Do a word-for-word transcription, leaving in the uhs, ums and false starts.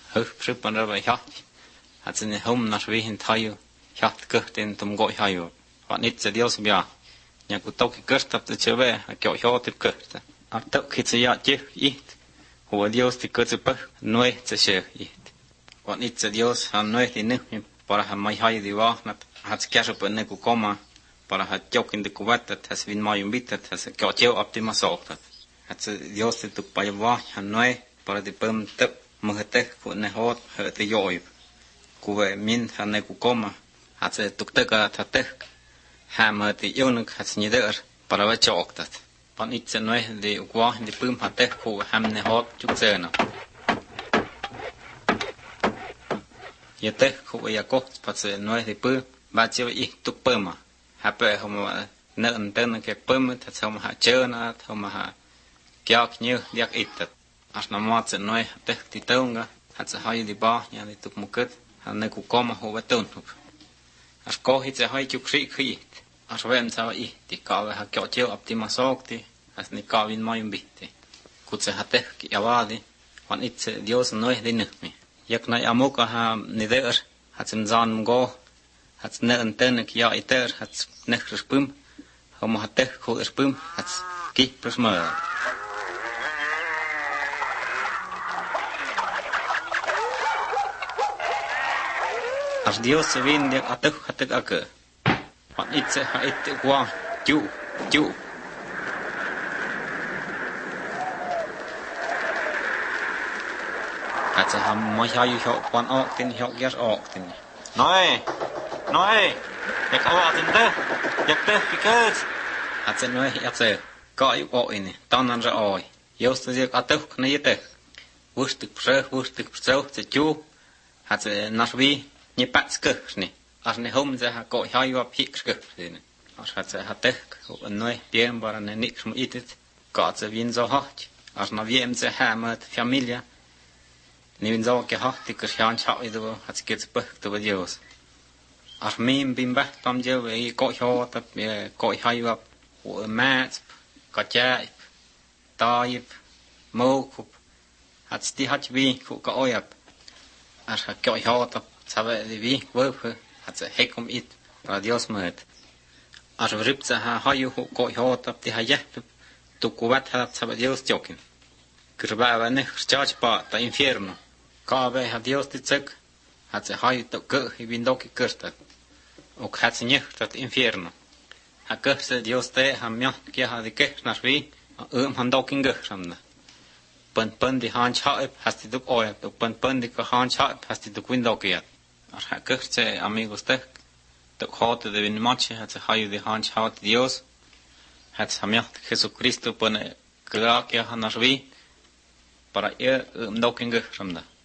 Höfpschuppen röva hjatt. Att sin humnar vihin taju. Hjatt gurtin tum goi haju. Vad nitse Dios bia. Ja kun toki gurtap te chöve. Kio hjaatip gurta. Ar toki tse ja jif it. Hua Dios ti kutsupah. Nue tse sjö it. Vad nitse Dios han nue ti nuhim. Para han mai haju di vahnat. Hats käsupa neku koma. Para hat jokin de kuvatat. Has vin majum bitat. Has kio tjeu optima saaktat. Hats Dios ti tukpa vah. Han nue. Para di pum tup. Muheteh ku ne hot. Hete joib. Kuwe min han neku koma. Hats tuktaka tateh. Hämä ti jonuk hats nider. Para va chaaktat. Pan itse nue di ukwa. Di pum hateh ku hamne hot juksena. Ja teh ku ja koht. Pats nue di pum. Vatsi va ih tuk puma. Häpä homa nön tönne kek pumut. Hats homa ha tjönat. Homa ha kiak nyu diak itat. As na maatse nue hateh ti taunga. Hats hai di bah. Ja di tuk mukut. Han neku koma huva tunhup. As kohitse hai juk riik hiit. As vem saa ihti. Kaave ha kio tjeu optima saakti. As ni kaavin majun bitti. Kutse ha tehki ja vaadi. Van itse Dios nue di nuhmi. Jak na ja muka ha nider. Hats mzaan mgo. Hats nön tönnek ja iter. Hats nechris pum. Homa ha tehku is pum. Hats kipris mööda. As Dios se vin diak atuk hatuk ake. Van itse ha itte kwa. Tju. Tju. Hats ha mai haju hjok van aaktin hjok jas aaktin. Noi. Noi. Jak aatin te. Jak te pikut. Hats noi jatse. Kai oini. Tannan se aai. Josta diak atuk ne jete. Wustuk pseuh. Wustuk pseuh. Se tju. Hats nas vi. Ni pats kuhni. As ne homze ha koi haju ap hiks kuhni. As hat se ha tehk. Noi piem bara ne niks mu itit. Kaat se vin zo haht. As na wiem se hämät familia. Ni vin zo ke hahti kus haan chaidu. Hat se kits puhtu va Dios. As mim bim vähtam jewe. I koi haatap. Koi haju ap. Mäts. Katjaip. Taip. Mokup. Hat sti hat vi ku ka ojap. As ha koi haatap. Sabe di vi vöpö. Hat se hekom it. Para Dios mööt. As vripse ha haju hu koi haatap. Ti ha jähpyp. Tukku väthät sabe Dios jokin. Kyrväävä nehks tjaajpa ta infierno. Kaave ha Dios ti tsök. Hat se haju to köh i vindoki körstat. Ok hat se njehtat infierno. Ha köh se Dios te ha mjaht kia ha di kehsnas vi. Öm han dokin köhsamna. Pön pön di haan chaip hasti tuk ojat. Tuk pön pön di ka haan chaip hasti tuk vindokiat. As ha köh se amigos tek. Tuk hate de vinmache hat se haju di haan chaip Dios. Hat se ha mjaht Jesucristo pön klaak ja han as vi. Para öm dokin köhsamna.